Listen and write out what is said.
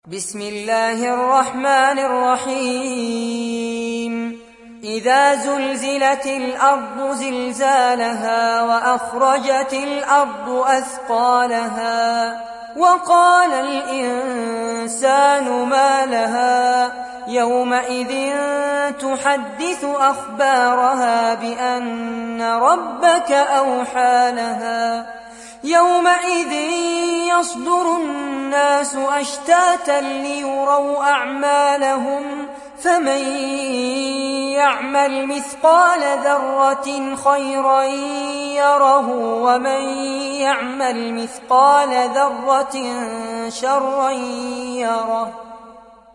بسم الله الرحمن الرحيم إذا زلزلت الأرض زلزالها وأخرجت الأرض أثقالها وقال الإنسان ما لها يومئذ تحدث أخبارها بأن ربك أوحى لها يومئذ يصدر الناس أشتاتا ليروا أعمالهم فمن يعمل مثقال ذرة خيرا يره ومن يعمل مثقال ذرة شرا يره